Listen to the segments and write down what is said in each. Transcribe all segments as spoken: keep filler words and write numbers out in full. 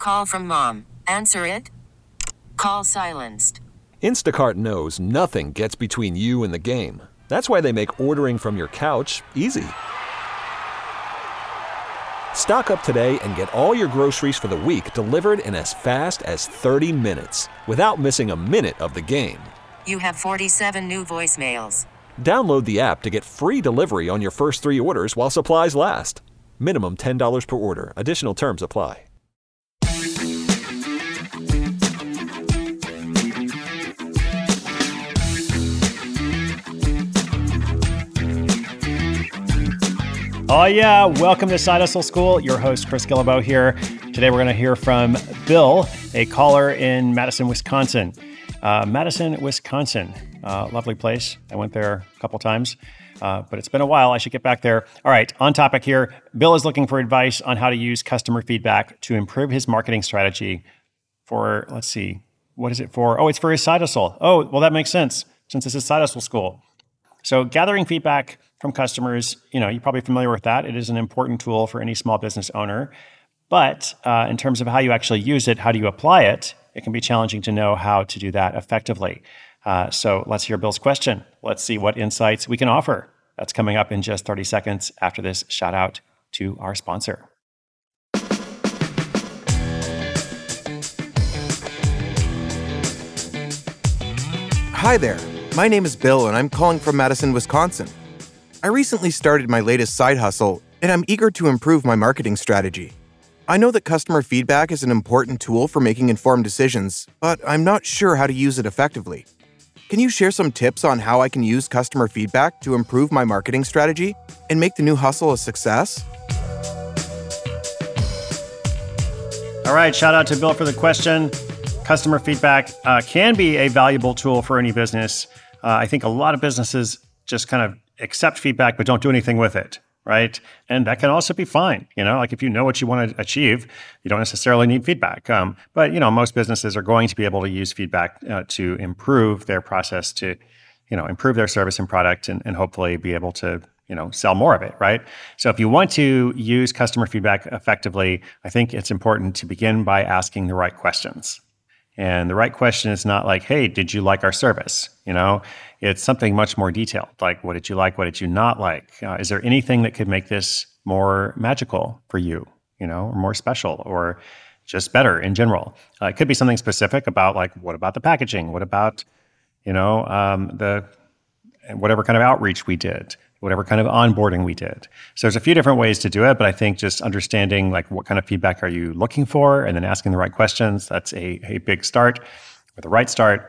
Call from mom. Answer it. Call silenced. Instacart knows nothing gets between you and the game. That's why they make ordering from your couch easy. Stock up today and get all your groceries for the week delivered in as fast as thirty minutes without missing a minute of the game. You have forty-seven new voicemails. Download the app to get free delivery on your first three orders while supplies last. Minimum ten dollars per order. Additional terms apply. Oh yeah, welcome to Side Hustle School. Your host, Chris Guillebeau here. Today we're going to hear from Bill, a caller in Madison, Wisconsin. Uh, Madison, Wisconsin, uh, lovely place. I went there a couple times, uh, but it's been a while. I should get back there. All right, on topic here. Bill is looking for advice on how to use customer feedback to improve his marketing strategy for, let's see, what is it for? Oh, it's for his side hustle. Oh, well, that makes sense since this is Side Hustle School. So gathering feedback from customers, you know, you're probably familiar with that. It is an important tool for any small business owner. But uh, in terms of how you actually use it, how do you apply it, it can be challenging to know how to do that effectively. Uh, so let's hear Bill's question. Let's see what insights we can offer. That's coming up in just thirty seconds after this shout out to our sponsor. Hi there. My name is Bill, and I'm calling from Madison, Wisconsin. I recently started my latest side hustle, and I'm eager to improve my marketing strategy. I know that customer feedback is an important tool for making informed decisions, but I'm not sure how to use it effectively. Can you share some tips on how I can use customer feedback to improve my marketing strategy and make the new hustle a success? All right, shout out to Bill for the question. Customer feedback uh, can be a valuable tool for any business. Uh, I think a lot of businesses just kind of accept feedback but don't do anything with it, right? And that can also be fine. You know, like if you know what you want to achieve, you don't necessarily need feedback. Um, but, you know, most businesses are going to be able to use feedback uh, to improve their process, to, you know, improve their service and product, and, and hopefully be able to, you know, sell more of it, right? So if you want to use customer feedback effectively, I think it's important to begin by asking the right questions. And the right question is not like, hey, did you like our service? You know, it's something much more detailed. Like, what did you like? What did you not like? Uh, is there anything that could make this more magical for you, you know, or more special, or just better in general? Uh, it could be something specific about, like, what about the packaging? What about, you know, um, the whatever kind of outreach we did, whatever kind of onboarding we did. So there's a few different ways to do it, but I think just understanding, like, what kind of feedback are you looking for, and then asking the right questions, that's a, a big start, or the right start.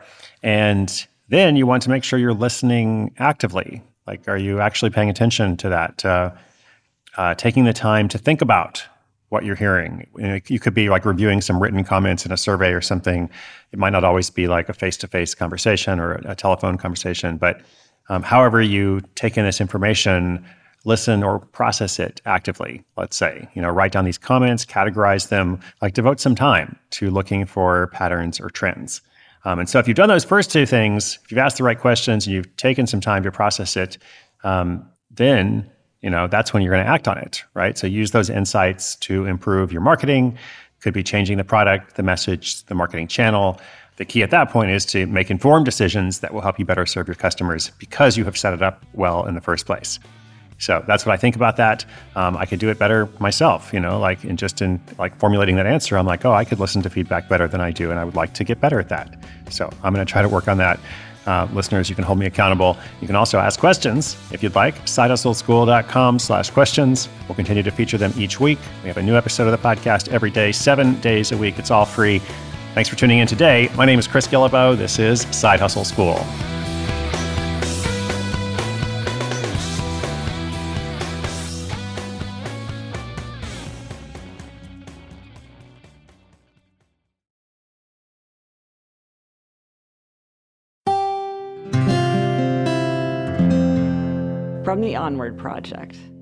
And then you want to make sure you're listening actively. Like, are you actually paying attention to that? Uh, uh, taking the time to think about what you're hearing. You know, you could be like reviewing some written comments in a survey or something. It might not always be like a face-to-face conversation or a telephone conversation, but Um, however you take in this information, listen or process it actively, let's say. You know, write down these comments, categorize them, like devote some time to looking for patterns or trends. Um, and so if you've done those first two things, if you've asked the right questions and you've taken some time to process it, um, then, you know, that's when you're going to act on it, right? So use those insights to improve your marketing. Could be changing the product, the message, the marketing channel. The key at that point is to make informed decisions that will help you better serve your customers because you have set it up well in the first place. So that's what I think about that. Um, I could do it better myself, you know, like in just in like formulating that answer, I'm like, oh, I could listen to feedback better than I do, and I would like to get better at that. So I'm going to try to work on that. Uh, listeners, you can hold me accountable. You can also ask questions if you'd like. sidehustleschool.com slash questions. We'll continue to feature them each week. We have a new episode of the podcast every day, seven days a week. It's all free. Thanks for tuning in today. My name is Chris Guillebeau. This is Side Hustle School. From the Onward Project.